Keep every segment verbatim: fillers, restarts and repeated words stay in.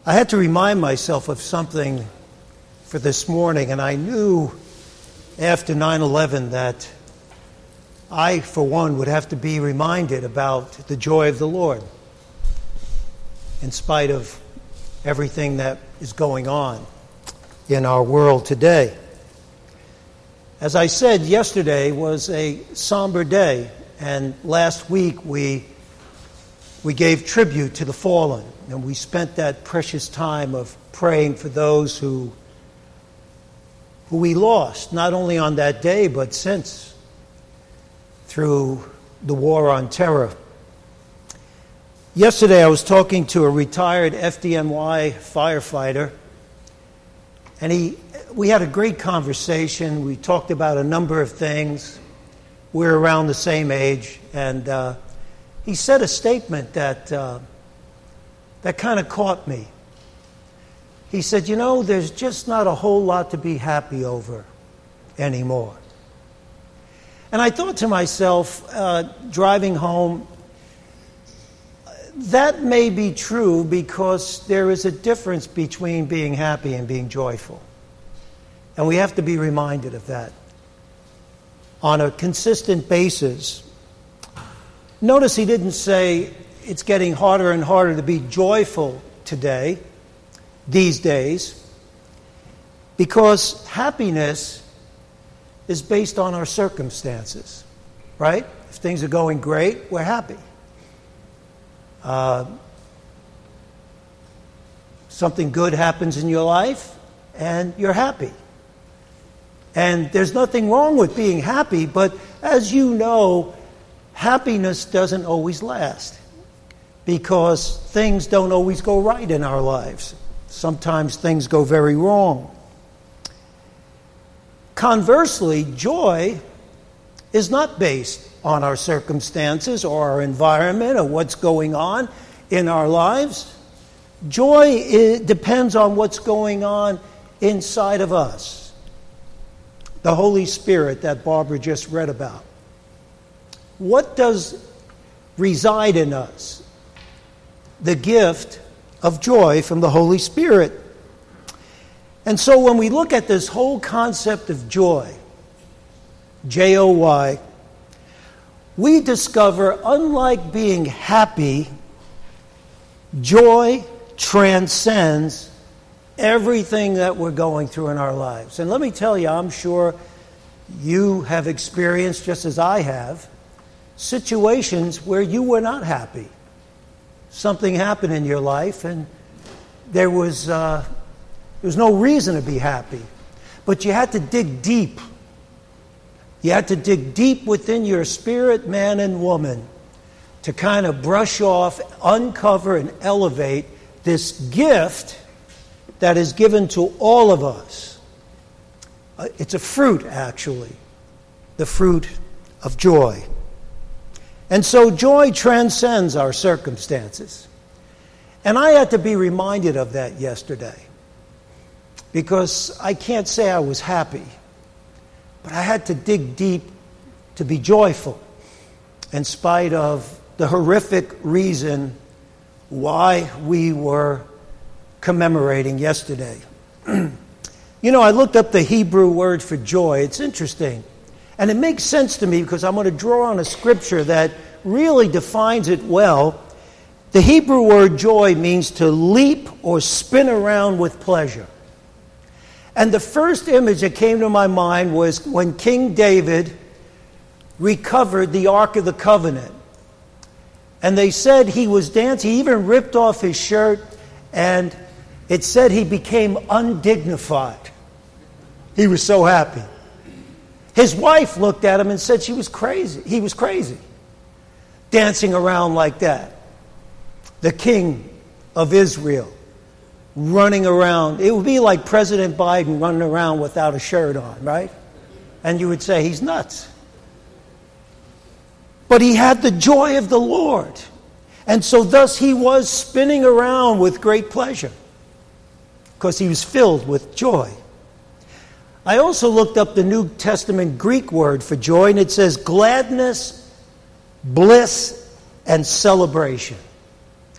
I had to remind myself of something for this morning, and I knew after nine eleven that I, for one, would have to be reminded about the joy of the Lord in spite of everything that is going on in our world today. As I said, yesterday was a somber day, and last week we we gave tribute to the fallen, and we spent that precious time of praying for those who who we lost, not only on that day, but since, through the war on terror. Yesterday I was talking to a retired F D N Y firefighter, and he we had a great conversation. We talked about a number of things. We're around the same age, and uh, he said a statement that uh, that kind of caught me. He said, you know, there's just not a whole lot to be happy over anymore. And I thought to myself, uh, driving home, that may be true because there is a difference between being happy and being joyful. And we have to be reminded of that on a consistent basis. Notice he didn't say it's getting harder and harder to be joyful today, these days, because happiness is based on our circumstances, right? If things are going great, we're happy. Uh, something good happens in your life, and you're happy. And there's nothing wrong with being happy, but as you know, happiness doesn't always last because things don't always go right in our lives. Sometimes things go very wrong. Conversely, joy is not based on our circumstances or our environment or what's going on in our lives. Joy is, depends on what's going on inside of us. The Holy Spirit that Barbara just read about. What does reside in us? The gift of joy from the Holy Spirit. And so when we look at this whole concept of joy, J O Y, we discover, unlike being happy, joy transcends everything that we're going through in our lives. And let me tell you, I'm sure you have experienced, just as I have, situations where you were not happy. Something happened in your life, and there was uh, there was no reason to be happy. But you had to dig deep. You had to dig deep within your spirit, man and woman, to kind of brush off, uncover, and elevate this gift that is given to all of us. Uh, it's a fruit, actually, the fruit of joy. And so joy transcends our circumstances. And I had to be reminded of that yesterday because I can't say I was happy, but I had to dig deep to be joyful in spite of the horrific reason why we were commemorating yesterday. You know, I looked up the Hebrew word for joy. It's interesting. And it makes sense to me because I'm going to draw on a scripture that really defines it well. The Hebrew word joy means to leap or spin around with pleasure. And the first image that came to my mind was when King David recovered the Ark of the Covenant. And they said he was dancing, he even ripped off his shirt, and it said he became undignified. He was so happy. His wife looked at him and said she was crazy. He was crazy, dancing around like that. The king of Israel, running around. It would be like President Biden running around without a shirt on, right? And you would say, he's nuts. But he had the joy of the Lord. And so thus he was spinning around with great pleasure because he was filled with joy. I also looked up the New Testament Greek word for joy, and it says gladness, bliss, and celebration.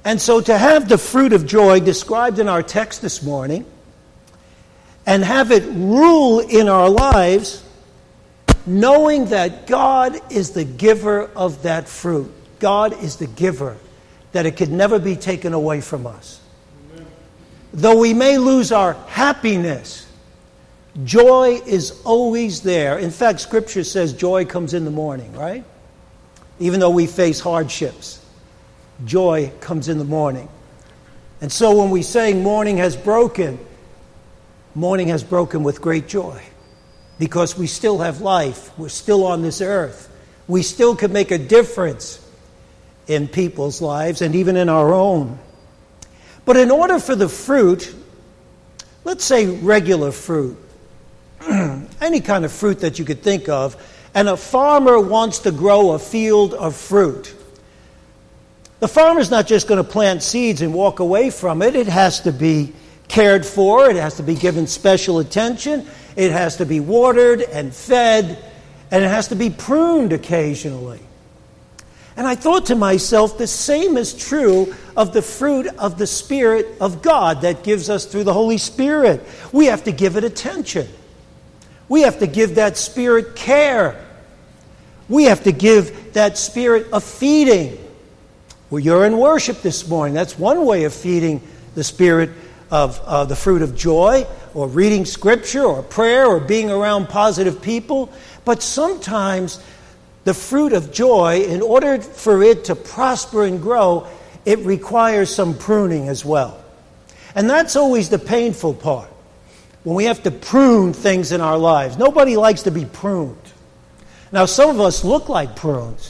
And so to have the fruit of joy described in our text this morning and have it rule in our lives, knowing that God is the giver of that fruit. God is the giver, that it could never be taken away from us. Amen. Though we may lose our happiness, joy is always there. In fact, Scripture says joy comes in the morning, right? Even though we face hardships, joy comes in the morning. And so when we say morning has broken, morning has broken with great joy. Because we still have life. We're still on this earth. We still can make a difference in people's lives and even in our own. But in order for the fruit, let's say regular fruit, any kind of fruit that you could think of, and a farmer wants to grow a field of fruit. The farmer's not just going to plant seeds and walk away from it. It has to be cared for. It has to be given special attention. It has to be watered and fed. And it has to be pruned occasionally. And I thought to myself, the same is true of the fruit of the Spirit of God that gives us through the Holy Spirit. We have to give it attention. We have to give that Spirit care. We have to give that Spirit a feeding. Well, you're in worship this morning. That's one way of feeding the Spirit of uh, the fruit of joy, or reading Scripture, or prayer, or being around positive people. But sometimes the fruit of joy, in order for it to prosper and grow, it requires some pruning as well. And that's always the painful part, when we have to prune things in our lives. Nobody likes to be pruned. Now, some of us look like prunes.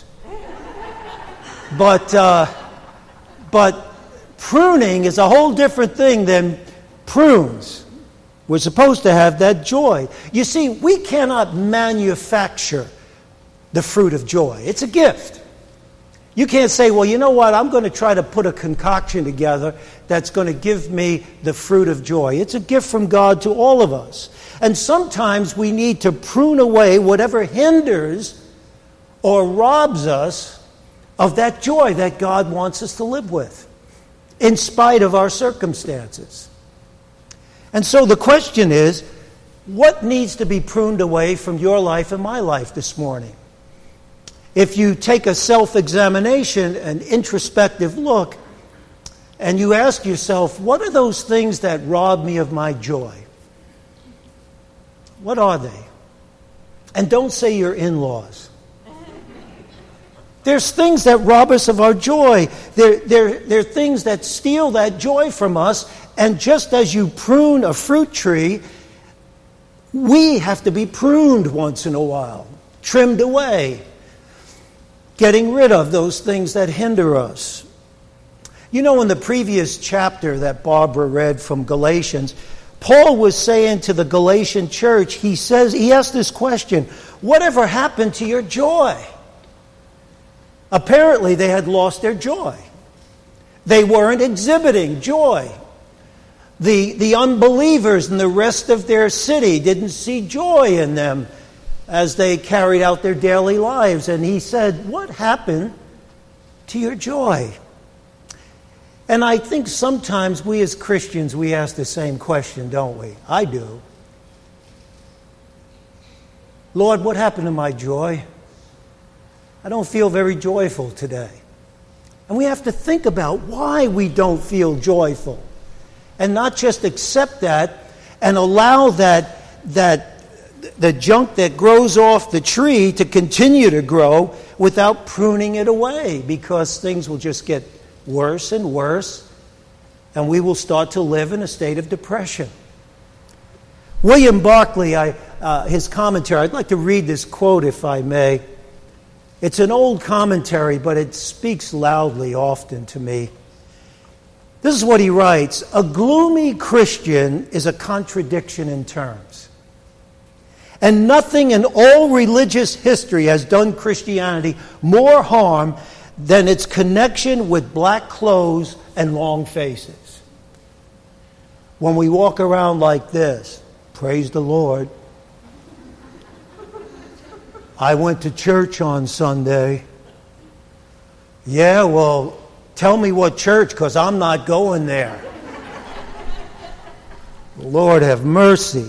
But, uh, but pruning is a whole different thing than prunes. We're supposed to have that joy. You see, we cannot manufacture the fruit of joy. It's a gift. You can't say, well, you know what, I'm going to try to put a concoction together that's going to give me the fruit of joy. It's a gift from God to all of us. And sometimes we need to prune away whatever hinders or robs us of that joy that God wants us to live with, in spite of our circumstances. And so the question is, what needs to be pruned away from your life and my life this morning? If you take a self-examination, an introspective look, and you ask yourself, what are those things that rob me of my joy? What are they? And don't say your in-laws. There's things that rob us of our joy. There, there, there are things that steal that joy from us. And just as you prune a fruit tree, we have to be pruned once in a while, trimmed away, getting rid of those things that hinder us. You know, in the previous chapter that Barbara read from Galatians, Paul was saying to the Galatian church, he says, he asked this question, whatever happened to your joy? Apparently, they had lost their joy. They weren't exhibiting joy. The, the unbelievers and the rest of their city didn't see joy in them as they carried out their daily lives. And he said, what happened to your joy? And I think sometimes we as Christians, we ask the same question, don't we? I do. Lord, what happened to my joy? I don't feel very joyful today. And we have to think about why we don't feel joyful. And not just accept that and allow that, that the junk that grows off the tree to continue to grow without pruning it away, because things will just get worse and worse, and we will start to live in a state of depression. William Barclay, I, uh, his commentary, I'd like to read this quote if I may. It's an old commentary, but it speaks loudly often to me. This is what he writes: a gloomy Christian is a contradiction in terms. And nothing in all religious history has done Christianity more harm than its connection with black clothes and long faces. When we walk around like this, praise the Lord. I went to church on Sunday. Yeah, well, Tell me what church, because I'm not going there. Lord have mercy.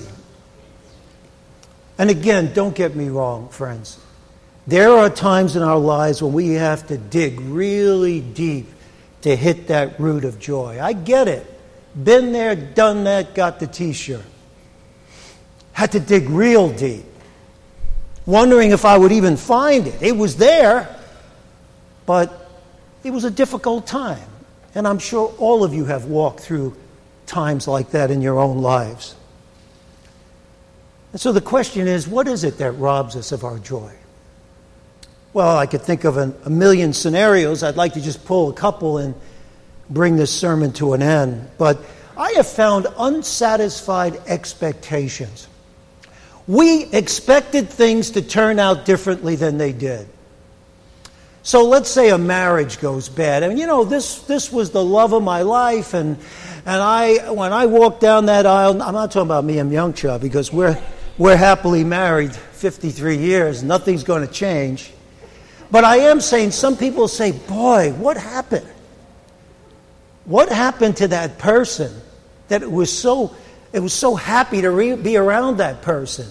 And again, don't get me wrong, friends. There are times in our lives when we have to dig really deep to hit that root of joy. I get it. Been there, done that, got the t-shirt. Had to dig real deep. Wondering if I would even find it. It was there, but it was a difficult time. And I'm sure all of you have walked through times like that in your own lives. And so the question is, what is it that robs us of our joy? Well, I could think of a, a million scenarios. I'd like to just pull a couple and bring this sermon to an end. But I have found unsatisfied expectations. We expected things to turn out differently than they did. So let's say a marriage goes bad. I mean, you know, this this was the love of my life, and and I when I walked down that aisle, I'm not talking about me and Young Cha, because we're we're happily married fifty-three years. Nothing's going to change. But I am saying, some people say, boy, what happened? What happened to that person that it was so it was so happy to re- be around that person?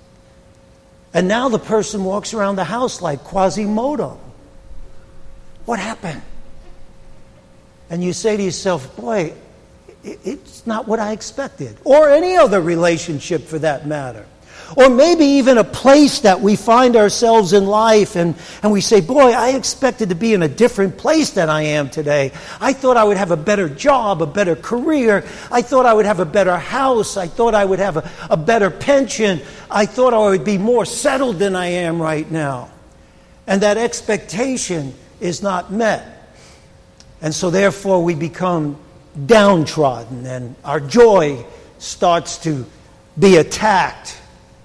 And now the person walks around the house like Quasimodo. What happened? And you say to yourself, boy, it, it's not what I expected. Or any other relationship for that matter. Or maybe even a place that we find ourselves in life, and, and we say, boy, I expected to be in a different place than I am today. I thought I would have a better job, a better career. I thought I would have a better house. I thought I would have a, a better pension. I thought I would be more settled than I am right now. And that expectation is not met. And so therefore we become downtrodden, and our joy starts to be attacked.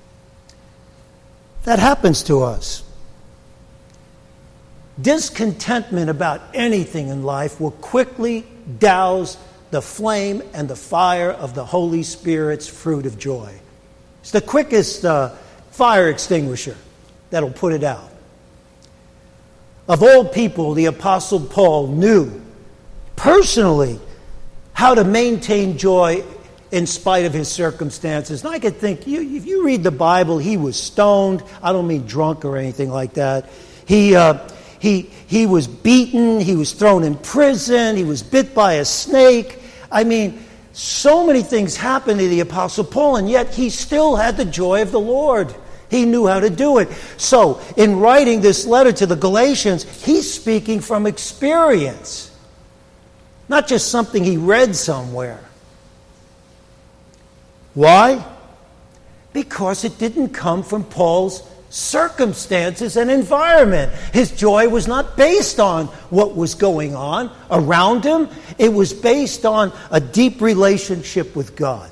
That happens to us. Discontentment about anything in life will quickly douse the flame and the fire of the Holy Spirit's fruit of joy. It's the quickest uh, fire extinguisher that'll put it out. Of all people, the Apostle Paul knew personally how to maintain joy in spite of his circumstances. And I could think, you, if you read the Bible, he was stoned. I don't mean drunk or anything like that. He, uh, he, he was beaten. He was thrown in prison. He was bit by a snake. I mean, so many things happened to the Apostle Paul, and yet he still had the joy of the Lord. He knew how to do it. So, in writing this letter to the Galatians, he's speaking from experience, not just something he read somewhere. Why? Because it didn't come from Paul's circumstances and environment. His joy was not based on what was going on around him. It was based on a deep relationship with God.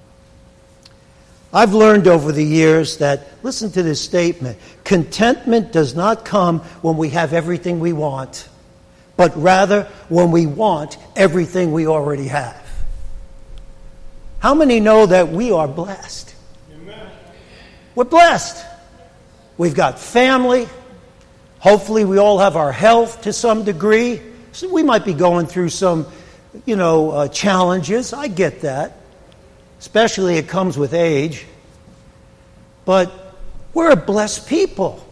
I've learned over the years that, listen to this statement, contentment does not come when we have everything we want, but rather when we want everything we already have. How many know that we are blessed? Amen. We're blessed. We've got family. Hopefully we all have our health to some degree. So we might be going through some, you know, uh, challenges. I get that. Especially it comes with age. But we're a blessed people.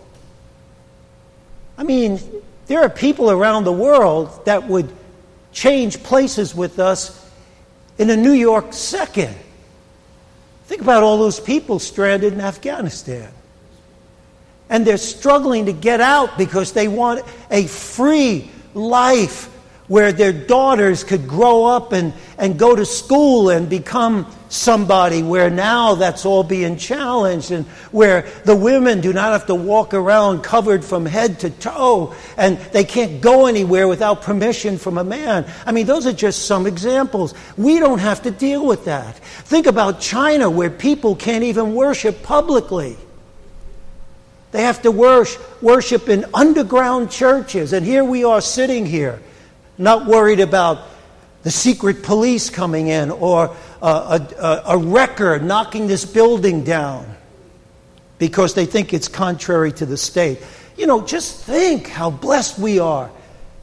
I mean, there are people around the world that would change places with us in a New York second. Think about all those people stranded in Afghanistan. And they're struggling to get out because they want a free life where their daughters could grow up and, and go to school and become somebody, where now that's all being challenged, and where the women do not have to walk around covered from head to toe, and they can't go anywhere without permission from a man. I mean, those are just some examples. We don't have to deal with that. Think about China, where people can't even worship publicly. They have to worship, worship in underground churches, and here we are sitting here, not worried about the secret police coming in or a, a, a wrecker knocking this building down because they think it's contrary to the state. You know, just think how blessed we are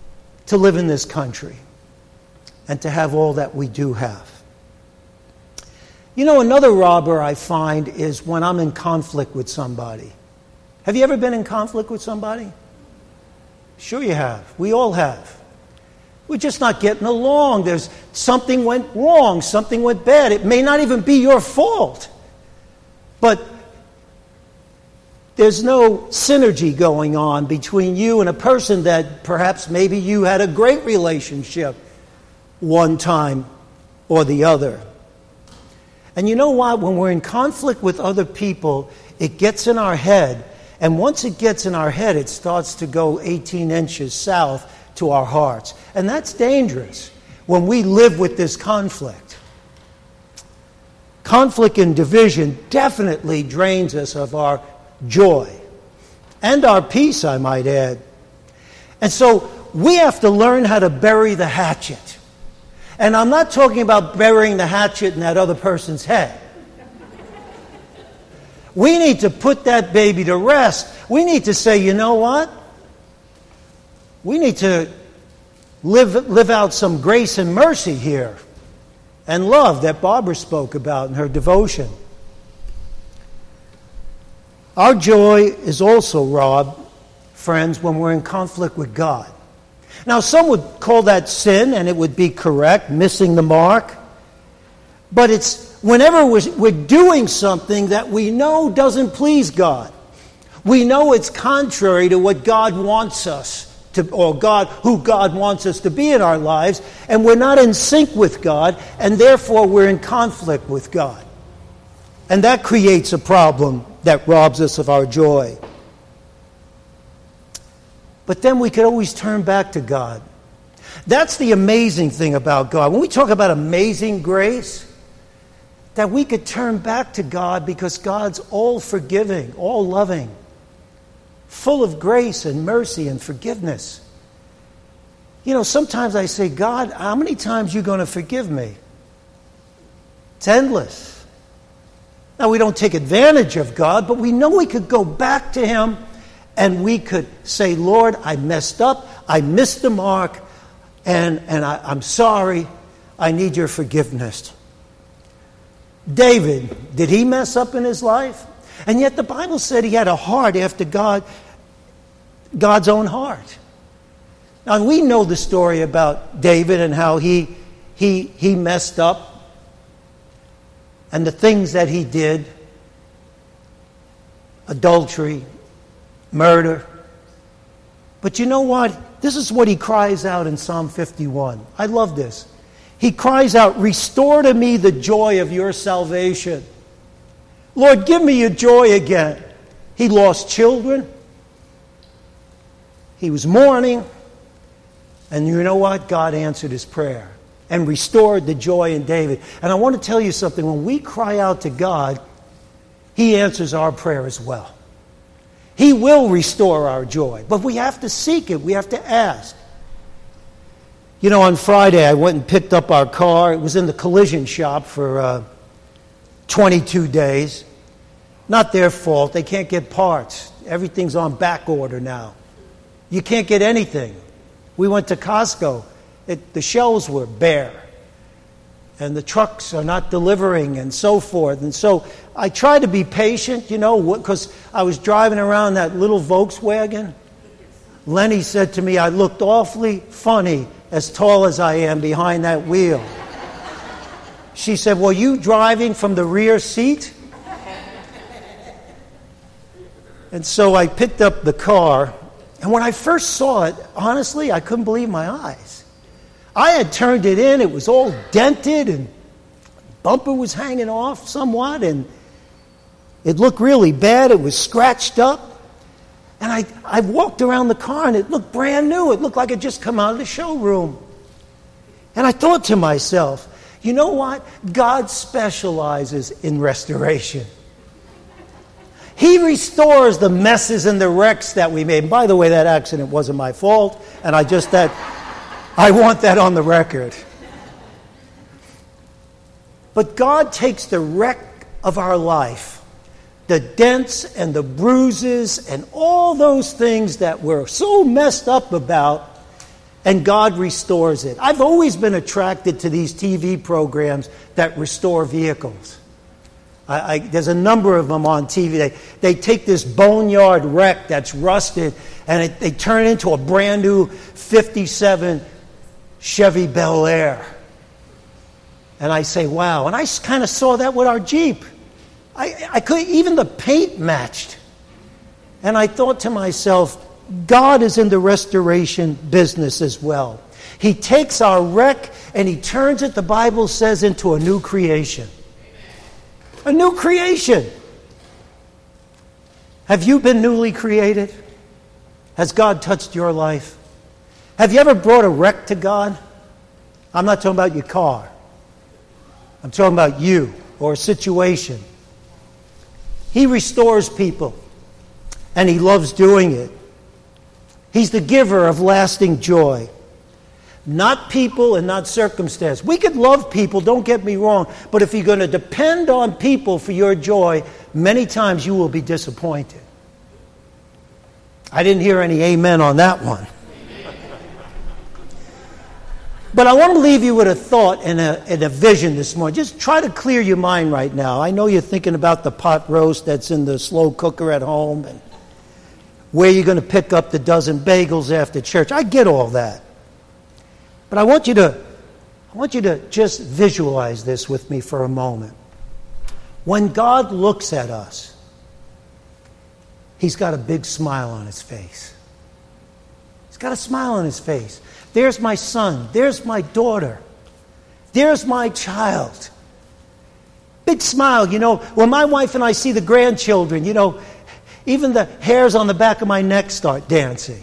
to live in this country and to have all that we do have. You know, another robber I find is when I'm in conflict with somebody. Have you ever been in conflict with somebody? Sure you have. We all have. We're just not getting along. There's something went wrong. Something went bad. It may not even be your fault. But there's no synergy going on between you and a person that perhaps maybe you had a great relationship one time or the other. And you know what? When we're in conflict with other people, it gets in our head. And once it gets in our head, it starts to go eighteen inches south to our hearts. And that's dangerous when we live with this conflict. Conflict and division definitely drains us of our joy and our peace, I might add. And so we have to learn how to bury the hatchet. And I'm not talking about burying the hatchet in that other person's head. We need to put that baby to rest. We need to say, you know what? We need to live, live out some grace and mercy here and love that Barbara spoke about in her devotion. Our joy is also robbed, friends, when we're in conflict with God. Now, some would call that sin, and it would be correct, missing the mark. But it's whenever we're, we're doing something that we know doesn't please God. We know it's contrary to what God wants us to, or God, who God wants us to be in our lives, and we're not in sync with God, and therefore we're in conflict with God. And that creates a problem that robs us of our joy. But then we could always turn back to God. That's the amazing thing about God. When we talk about amazing grace, that we could turn back to God because God's all forgiving, all loving, full of grace and mercy and forgiveness. You know, sometimes I say, God, how many times are you going to forgive me? It's endless. Now, we don't take advantage of God, but we know we could go back to Him and we could say, Lord, I messed up, I missed the mark, and, and I, I'm sorry, I need your forgiveness. David, did he mess up in his life? And yet the Bible said he had a heart after God, God's own heart. Now, we know the story about David and how he, he, he messed up and the things that he did, adultery, murder. But you know what? This is what he cries out in Psalm fifty-one. I love this. He cries out, restore to me the joy of your salvation. Lord, give me your joy again. He lost children. He was mourning. And you know what? God answered his prayer and restored the joy in David. And I want to tell you something. When we cry out to God, He answers our prayer as well. He will restore our joy. But we have to seek it. We have to ask. You know, on Friday, I went and picked up our car. It was in the collision shop for uh, twenty-two days. Not their fault. They can't get parts. Everything's on back order now. You can't get anything. We went to Costco. It, the shelves were bare. And the trucks are not delivering and so forth. And so I tried to be patient, you know, because I was driving around that little Volkswagen. Lenny said to me, I looked awfully funny as tall as I am behind that wheel. She said, were you driving from the rear seat? And so I picked up the car. And when I first saw it, honestly, I couldn't believe my eyes. I had turned it in. It was all dented and bumper was hanging off somewhat. And it looked really bad. It was scratched up. And I, I walked around the car and it looked brand new. It looked like it had just come out of the showroom. And I thought to myself, you know what? God specializes in restoration. He restores the messes and the wrecks that we made. And by the way, that accident wasn't my fault. And I just, that, I want that on the record. But God takes the wreck of our life, the dents and the bruises and all those things that we're so messed up about, and God restores it. I've always been attracted to these T V programs that restore vehicles. I, I, there's a number of them on T V. They, they take this boneyard wreck that's rusted and it, they turn it into a brand new fifty-seven Chevy Bel Air. And I say, wow. And I kind of saw that with our Jeep. I, I could, even the paint matched. And I thought to myself, God is in the restoration business as well. He takes our wreck and He turns it, the Bible says, into a new creation. A new creation. Have you been newly created? Has God touched your life? Have you ever brought a wreck to God? I'm not talking about your car. I'm talking about you or a situation. He restores people, and He loves doing it. He's the giver of lasting joy. Not people and not circumstance. We could love people, don't get me wrong, but if you're going to depend on people for your joy, many times you will be disappointed. I didn't hear any amen on that one. But I want to leave you with a thought and a, and a vision this morning. Just try to clear your mind right now. I know you're thinking about the pot roast that's in the slow cooker at home and where you're going to pick up the dozen bagels after church. I get all that. But I want you to, I want you to just visualize this with me for a moment. When God looks at us, He's got a big smile on His face. He's got a smile on His face. There's my son. There's my daughter. There's my child. Big smile, you know. When my wife and I see the grandchildren, you know, even the hairs on the back of my neck start dancing.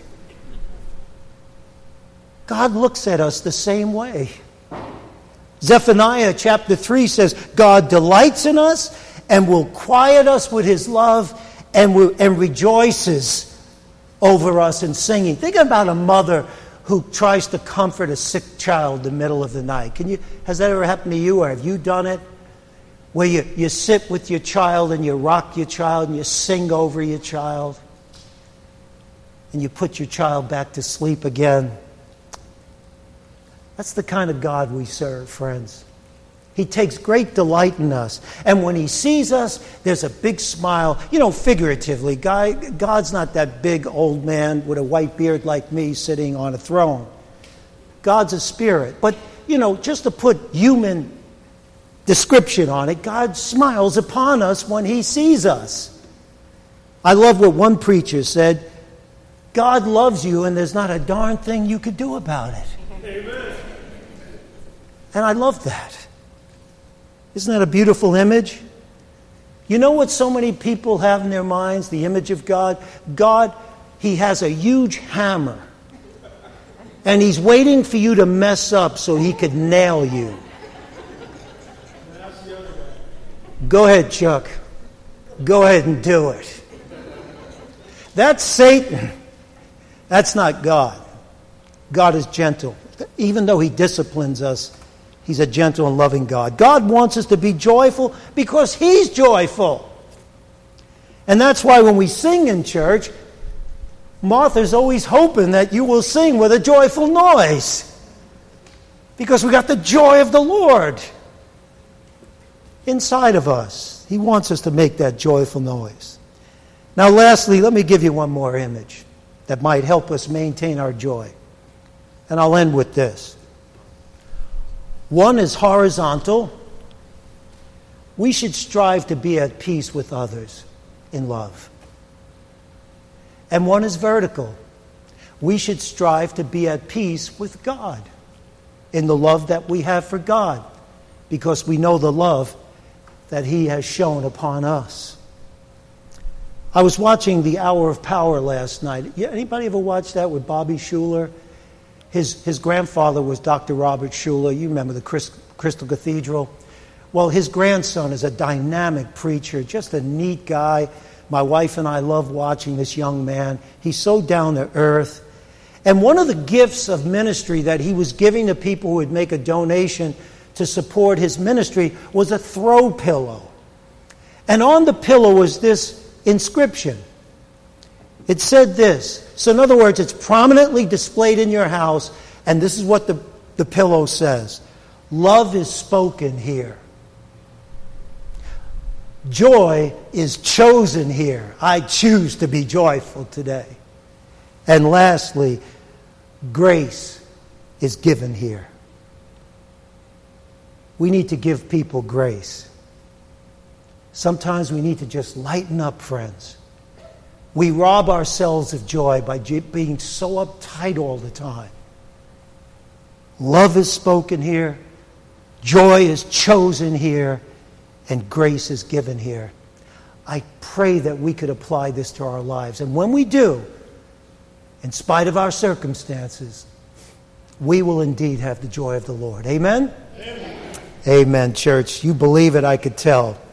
God looks at us the same way. Zephaniah chapter three says, God delights in us and will quiet us with His love and, will, and rejoices over us in singing. Think about a mother who tries to comfort a sick child in the middle of the night. Can you? Has that ever happened to you, or have you done it? Where you, you sit with your child and you rock your child and you sing over your child and you put your child back to sleep again. That's the kind of God we serve, friends. He takes great delight in us. And when He sees us, there's a big smile. You know, figuratively, God, God's not that big old man with a white beard like me sitting on a throne. God's a spirit. But, you know, just to put human description on it, God smiles upon us when He sees us. I love what one preacher said, God loves you and there's not a darn thing you could do about it. Amen. And I love that. Isn't that a beautiful image? You know what so many people have in their minds, the image of God? God, He has a huge hammer. And He's waiting for you to mess up so He could nail you. Go ahead, Chuck. Go ahead and do it. That's Satan. That's not God. God is gentle. Even though He disciplines us, He's a gentle and loving God. God wants us to be joyful because He's joyful. And that's why when we sing in church, Martha's always hoping that you will sing with a joyful noise. Because we got the joy of the Lord inside of us. He wants us to make that joyful noise. Now lastly, let me give you one more image that might help us maintain our joy. And I'll end with this. One is horizontal. We should strive to be at peace with others in love. And one is vertical. We should strive to be at peace with God in the love that we have for God, because we know the love that He has shown upon us. I was watching The Hour of Power last night. Anybody ever watch that with Bobby Schuller? His, his grandfather was Doctor Robert Schuller. You remember the Crystal Cathedral. Well, his grandson is a dynamic preacher, just a neat guy. My wife and I love watching this young man. He's so down to earth. And one of the gifts of ministry that he was giving to people who would make a donation to support his ministry was a throw pillow. And on the pillow was this inscription. It said this. So in other words, it's prominently displayed in your house And this is what the, the pillow says. Love is spoken here. Joy is chosen here. I choose to be joyful today. And lastly, grace is given here. We need to give people grace. Sometimes we need to just lighten up, friends. We rob ourselves of joy by being so uptight all the time. Love is spoken here. Joy is chosen here. And grace is given here. I pray that we could apply this to our lives. And when we do, in spite of our circumstances, we will indeed have the joy of the Lord. Amen? Amen, Amen, church. You believe it, I could tell.